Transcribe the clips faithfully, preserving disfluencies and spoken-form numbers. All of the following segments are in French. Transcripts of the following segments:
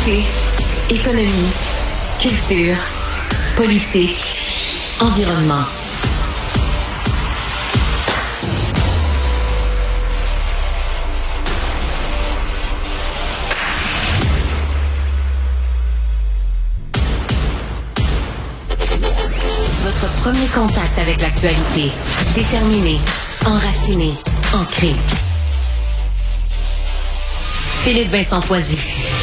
Santé, économie, culture, politique, environnement. Votre premier contact avec l'actualité. Déterminé, enraciné, ancré. Philippe Vincent Foisy.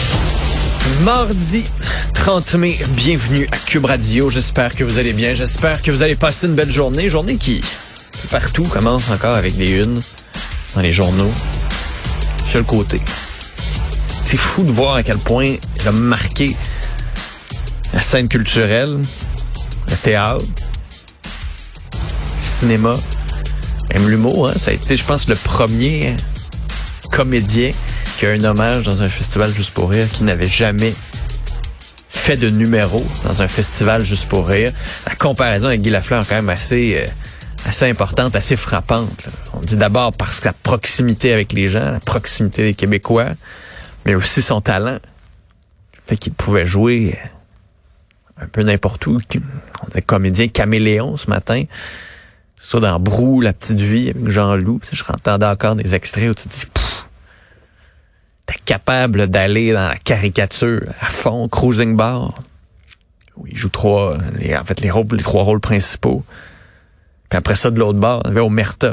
Mardi trente mai, bienvenue à Cube Radio. J'espère que vous allez bien. J'espère que vous allez passer une belle journée. Journée qui, partout, commence encore avec des unes dans les journaux. Sur le côté. C'est fou de voir à quel point il a marqué la scène culturelle, le théâtre, le cinéma, même l'humour. Hein. Ça a été, je pense, le premier comédien qui a un hommage dans un festival Juste pour rire, qui n'avait jamais fait de numéro dans un festival Juste pour rire. La comparaison avec Guy Lafleur est quand même assez, euh, assez importante, assez frappante. Là. On dit d'abord parce que la proximité avec les gens, la proximité des Québécois, mais aussi son talent. Le fait qu'il pouvait jouer un peu n'importe où. On est comédien caméléon ce matin. Soit dans Brou, La Petite Vie avec Jean-Loup. Je entendais encore des extraits où tu te dis... T'es capable d'aller dans la caricature à fond, cruising bar. Où il joue trois, les, en fait, les rôles, les trois rôles principaux. Puis après ça, de l'autre bord, on avait Omerta.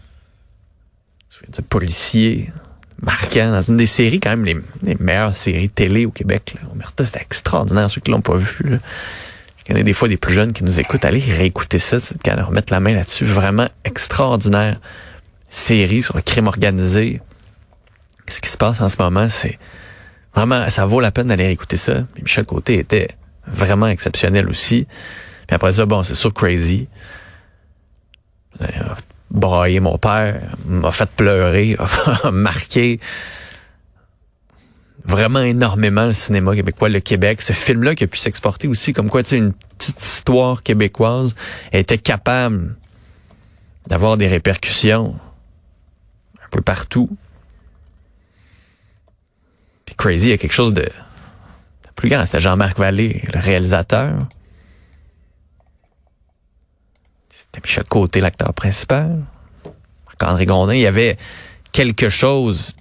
C'est policier, marquant, dans une des séries, quand même, les, les meilleures séries télé au Québec, là. Omerta, c'était extraordinaire, ceux qui l'ont pas vu, là. Je connais des fois des plus jeunes qui nous écoutent. Allez réécouter ça, c'est qu'à leur remettre la main là-dessus. Vraiment extraordinaire série sur le crime organisé. Ce qui se passe en ce moment, c'est vraiment, ça vaut la peine d'aller écouter ça. Puis Michel Côté était vraiment exceptionnel aussi. Puis après ça, bon, c'est sûr, Crazy. Il a braillé mon père, m'a fait pleurer, a marqué vraiment énormément le cinéma québécois, le Québec. Ce film-là qui a pu s'exporter aussi, comme quoi, tu sais, une petite histoire québécoise était capable d'avoir des répercussions un peu partout. Puis Crazy, il y a quelque chose de, de plus grand. C'était Jean-Marc Vallée, le réalisateur. C'était Michel Côté, l'acteur principal. Marc-André Grondin. Il y avait quelque chose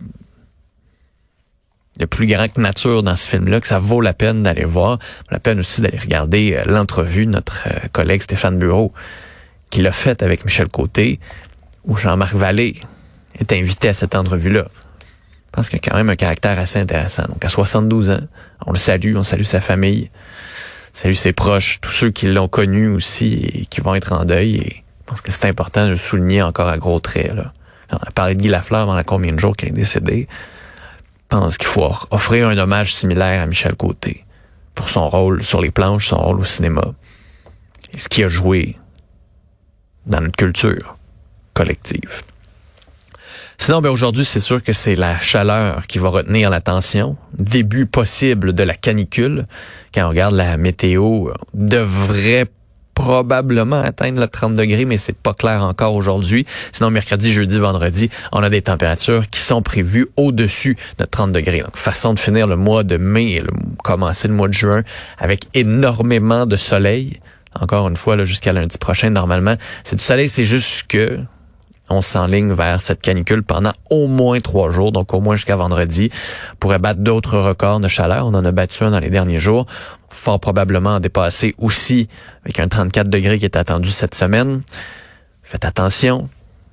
de plus grand que nature dans ce film-là, que ça vaut la peine d'aller voir. Ça vaut la peine aussi d'aller regarder euh, l'entrevue de notre euh, collègue Stéphane Bureau, qui l'a faite avec Michel Côté, où Jean-Marc Vallée est invité à cette entrevue-là. Je pense qu'il a quand même un caractère assez intéressant. Donc, à soixante-douze ans, on le salue, on salue sa famille, on salue ses proches, tous ceux qui l'ont connu aussi et qui vont être en deuil. Et je pense que c'est important de le souligner encore à gros traits, là. On a parlé de Guy Lafleur dans la combien de jours qu'il est décédé. Je pense qu'il faut offrir un hommage similaire à Michel Côté pour son rôle sur les planches, son rôle au cinéma et ce qu'il a joué dans notre culture collective. Sinon, ben aujourd'hui, c'est sûr que c'est la chaleur qui va retenir l'attention. Début possible de la canicule. Quand on regarde la météo, on devrait probablement atteindre le trente degrés, mais c'est pas clair encore aujourd'hui. Sinon, mercredi, jeudi, vendredi, on a des températures qui sont prévues au-dessus de trente degrés. Donc, façon de finir le mois de mai et le, commencer le mois de juin avec énormément de soleil. Encore une fois, là, jusqu'à lundi prochain, normalement. C'est du soleil, c'est juste que on s'enligne vers cette canicule pendant au moins trois jours, donc au moins jusqu'à vendredi. On pourrait battre d'autres records de chaleur. On en a battu un dans les derniers jours. Fort probablement en dépasser aussi avec un trente-quatre degrés qui est attendu cette semaine. Faites attention.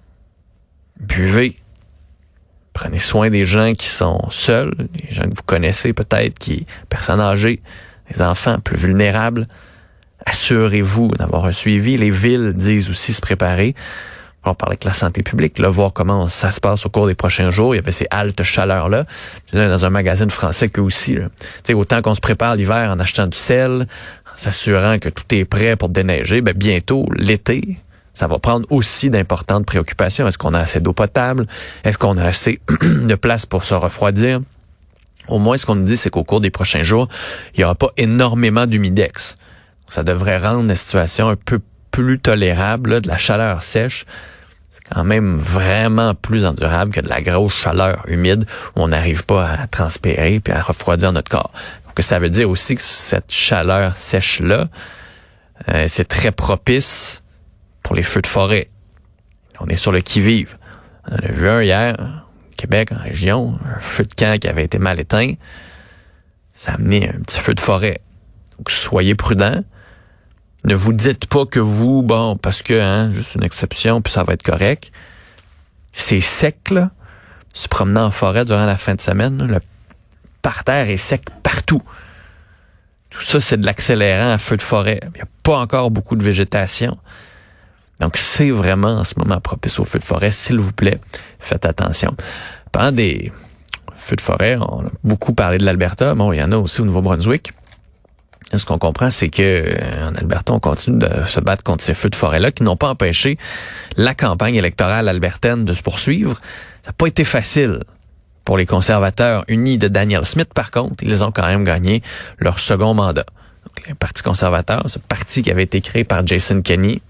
Buvez. Prenez soin des gens qui sont seuls, des gens que vous connaissez peut-être, qui personnes âgées, les enfants plus vulnérables. Assurez-vous d'avoir un suivi. Les villes disent aussi se préparer. On parle avec la santé publique, là, voir comment ça se passe au cours des prochains jours. Il y avait ces haltes chaleurs-là. Dans un magazine français qu'eux aussi. Là. T'sais, autant qu'on se prépare l'hiver en achetant du sel, en s'assurant que tout est prêt pour déneiger, ben bientôt, l'été, ça va prendre aussi d'importantes préoccupations. Est-ce qu'on a assez d'eau potable? Est-ce qu'on a assez de place pour se refroidir? Au moins, ce qu'on nous dit, c'est qu'au cours des prochains jours, il n'y aura pas énormément d'humidex. Ça devrait rendre la situation un peu plus tolérable, là, de la chaleur sèche. C'est quand même vraiment plus endurable que de la grosse chaleur humide où on n'arrive pas à transpirer puis à refroidir notre corps. Donc, ça veut dire aussi que cette chaleur sèche-là, euh, c'est très propice pour les feux de forêt. On est sur le qui-vive. On en a vu un hier, au Québec, en région, un feu de camp qui avait été mal éteint. Ça a amené un petit feu de forêt. Donc, soyez prudents. Ne vous dites pas que vous, bon, parce que, hein, juste une exception, puis ça va être correct. C'est sec, là. Se promenant en forêt durant la fin de semaine, là, le parterre est sec partout. Tout ça, c'est de l'accélérant à feu de forêt. Il n'y a pas encore beaucoup de végétation. Donc, c'est vraiment en ce moment propice aux feux de forêt. S'il vous plaît, faites attention. Pendant des feux de forêt, on a beaucoup parlé de l'Alberta. Bon, il y en a aussi au Nouveau-Brunswick. Ce qu'on comprend, c'est que en Alberta, on continue de se battre contre ces feux de forêt-là qui n'ont pas empêché la campagne électorale albertaine de se poursuivre. Ça n'a pas été facile pour les conservateurs unis de Danielle Smith. Par contre, ils ont quand même gagné leur second mandat. Donc, le Parti conservateur, ce parti qui avait été créé par Jason Kenney,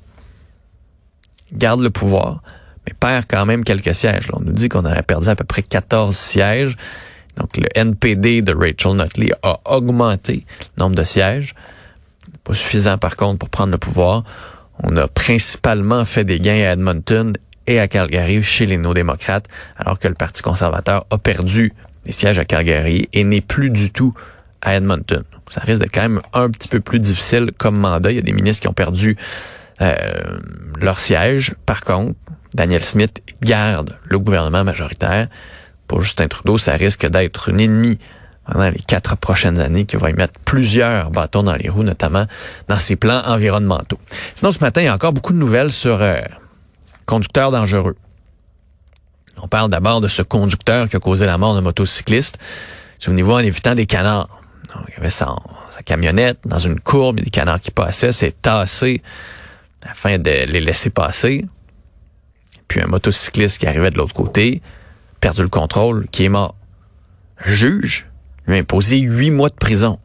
garde le pouvoir, mais perd quand même quelques sièges. Là, on nous dit qu'on aurait perdu à peu près quatorze sièges. Donc, le N P D de Rachel Notley a augmenté le nombre de sièges. Pas suffisant, par contre, pour prendre le pouvoir. On a principalement fait des gains à Edmonton et à Calgary chez les néo-démocrates, alors que le Parti conservateur a perdu des sièges à Calgary et n'est plus du tout à Edmonton. Donc, ça risque d'être quand même un petit peu plus difficile comme mandat. Il y a des ministres qui ont perdu euh, leur siège. Par contre, Danielle Smith garde le gouvernement majoritaire. Pour Justin Trudeau, ça risque d'être un ennemi pendant les quatre prochaines années qui va y mettre plusieurs bâtons dans les roues, notamment dans ses plans environnementaux. Sinon, ce matin, il y a encore beaucoup de nouvelles sur euh, conducteurs dangereux. On parle d'abord de ce conducteur qui a causé la mort d'un motocycliste. Souvenez-vous, en évitant des canards. Donc, il y avait sa, sa camionnette dans une courbe, il y a des canards qui passaient, s'est tassé afin de les laisser passer. Puis un motocycliste qui arrivait de l'autre côté, perdu le contrôle, qui est mort. Le juge lui a imposé huit mois de prison.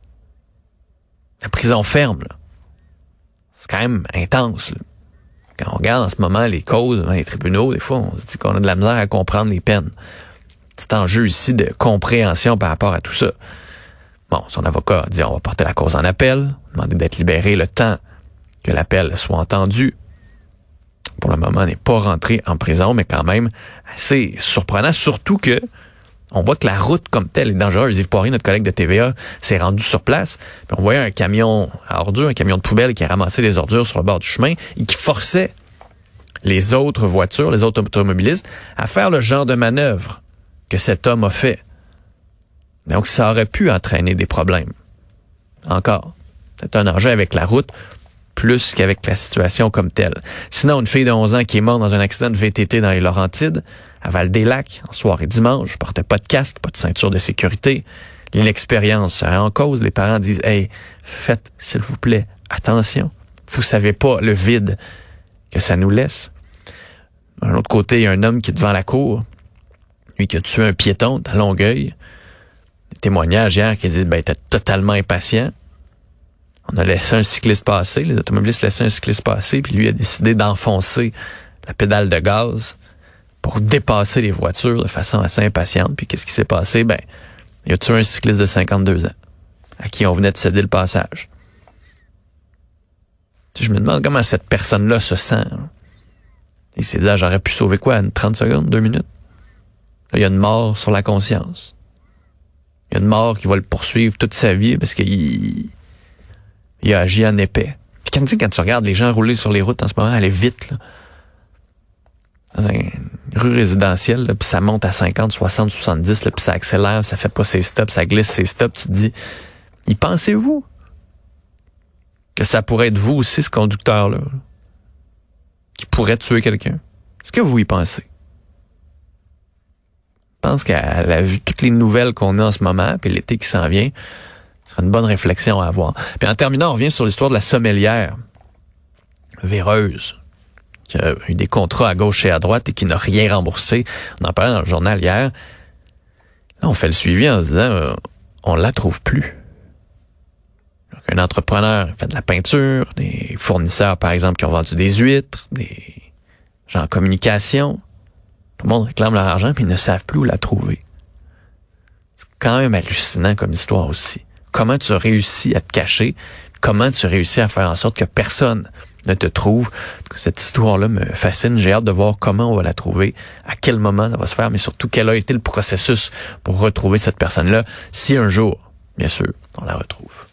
La prison ferme, là. C'est quand même intense, là. Quand on regarde en ce moment les causes dans les tribunaux, des fois, on se dit qu'on a de la misère à comprendre les peines. Petit enjeu ici de compréhension par rapport à tout ça. Bon, son avocat a dit on va porter la cause en appel, demander d'être libéré le temps que l'appel soit entendu. Pour le moment, n'est pas rentré en prison, mais quand même assez surprenant, surtout que on voit que la route comme telle est dangereuse. Yves Poirier, notre collègue de T V A, s'est rendu sur place. Puis on voyait un camion à ordures, un camion de poubelle qui a ramassé les ordures sur le bord du chemin et qui forçait les autres voitures, les autres automobilistes, à faire le genre de manœuvre que cet homme a fait. Donc, ça aurait pu entraîner des problèmes. Encore. C'est un enjeu avec la route plus qu'avec la situation comme telle. Sinon, une fille de onze ans qui est morte dans un accident de V T T dans les Laurentides, à Val-des-Lacs, en soirée dimanche, portait pas de casque, pas de ceinture de sécurité. L'expérience serait en cause. Les parents disent, hey, faites, s'il vous plaît, attention. Vous savez pas le vide que ça nous laisse. D'un autre côté, il y a un homme qui est devant la cour, lui qui a tué un piéton à Longueuil. Des témoignages hier qui disent, ben, il était totalement impatient. On a laissé un cycliste passer, les automobilistes laissaient un cycliste passer, puis lui a décidé d'enfoncer la pédale de gaz pour dépasser les voitures de façon assez impatiente. Puis qu'est-ce qui s'est passé? Ben, il a tué un cycliste de cinquante-deux ans, à qui on venait de céder le passage. Tu sais, je me demande comment cette personne-là se sent. Hein. Il s'est dit, ah, j'aurais pu sauver quoi, une trente secondes, deux minutes? Là, il y a une mort sur la conscience. Il y a une mort qui va le poursuivre toute sa vie parce qu'il il a agi en épais. Puis quand, quand tu regardes les gens rouler sur les routes en ce moment, aller vite, là, dans une rue résidentielle, là, puis ça monte à cinquante, soixante, soixante-dix, là, puis ça accélère, ça fait pas ses stops, ça glisse ses stops, tu te dis, y pensez-vous que ça pourrait être vous aussi, ce conducteur-là, là, qui pourrait tuer quelqu'un? Est-ce que vous y pensez? Je pense qu'à la vue toutes les nouvelles qu'on a en ce moment, puis l'été qui s'en vient, ce sera une bonne réflexion à avoir. Puis en terminant, on revient sur l'histoire de la sommelière véreuse, qui a eu des contrats à gauche et à droite et qui n'a rien remboursé. On en parlait dans le journal hier. Là, on fait le suivi en se disant, euh, on la trouve plus. Donc, un entrepreneur fait de la peinture, des fournisseurs, par exemple, qui ont vendu des huîtres, des gens en communication. Tout le monde réclame leur argent, puis ils ne savent plus où la trouver. quand même hallucinant comme histoire aussi. Comment tu as réussi à te cacher? Comment tu as réussi à faire en sorte que personne ne te trouve? Cette histoire-là me fascine. J'ai hâte de voir comment on va la trouver, à quel moment ça va se faire, mais surtout quel a été le processus pour retrouver cette personne-là, si un jour, bien sûr, on la retrouve.